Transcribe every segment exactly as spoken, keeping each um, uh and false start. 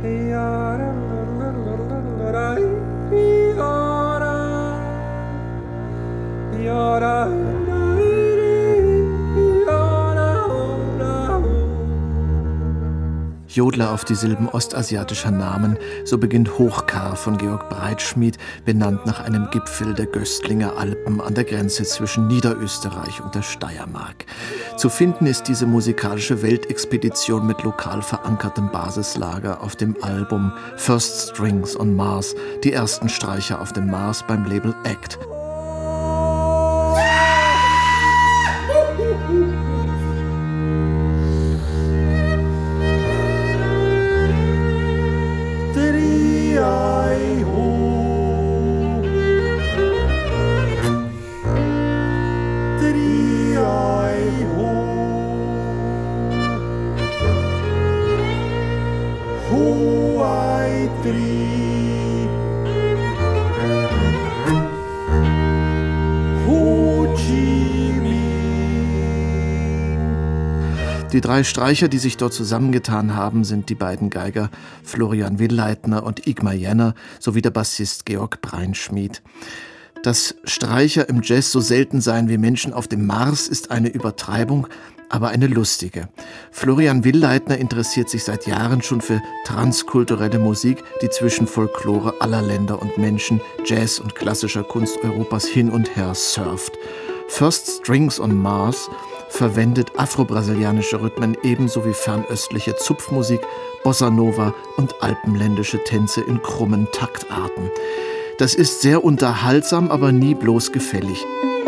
Jodler auf die Silben ostasiatischer Namen, so beginnt Hochkar von Georg Breitschmied, benannt nach einem Gipfel der Göstlinger Alpen an der Grenze zwischen Niederösterreich und der Steiermark. Zu finden ist diese musikalische Weltexpedition mit lokal verankertem Basislager auf dem Album First Strings on Mars, die ersten Streicher auf dem Mars beim Label Act. Die drei Streicher, die sich dort zusammengetan haben, sind die beiden Geiger Florian Willeitner und Igmar Jenner sowie der Bassist Georg Breitschmied. Dass Streicher im Jazz so selten seien wie Menschen auf dem Mars, ist eine Übertreibung, aber eine lustige. Florian Willeitner interessiert sich seit Jahren schon für transkulturelle Musik, die zwischen Folklore aller Länder und Menschen, Jazz und klassischer Kunst Europas hin und her surft. First Strings on Mars verwendet afro-brasilianische Rhythmen ebenso wie fernöstliche Zupfmusik, Bossa Nova und alpenländische Tänze in krummen Taktarten. Das ist sehr unterhaltsam, aber nie bloß gefällig.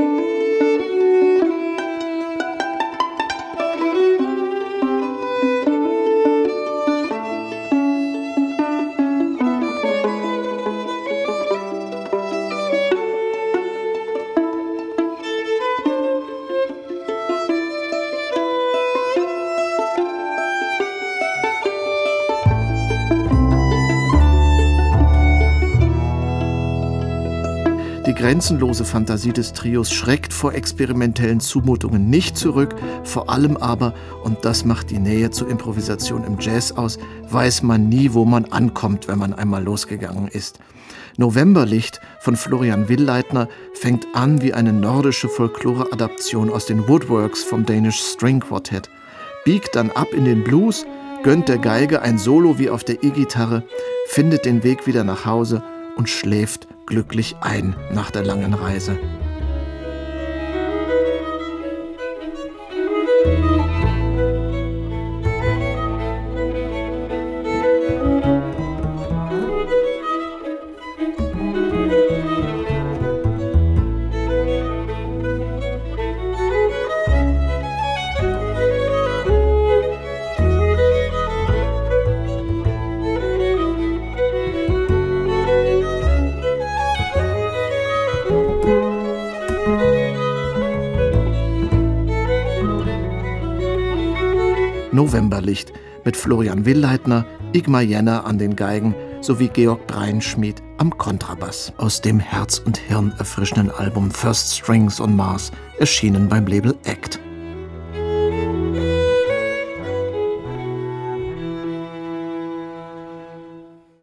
Die grenzenlose Fantasie des Trios schreckt vor experimentellen Zumutungen nicht zurück, vor allem aber, und das macht die Nähe zur Improvisation im Jazz aus, weiß man nie, wo man ankommt, wenn man einmal losgegangen ist. Novemberlicht von Florian Willeitner fängt an wie eine nordische Folklore-Adaption aus den Woodworks vom Danish String Quartet, biegt dann ab in den Blues, gönnt der Geige ein Solo wie auf der E-Gitarre, findet den Weg wieder nach Hause und schläft glücklich ein nach der langen Reise. Novemberlicht mit Florian Willeitner, Igmar Jenner an den Geigen sowie Georg Breitschmied am Kontrabass aus dem Herz und Hirn erfrischenden Album First Strings on Mars, erschienen beim Label Act.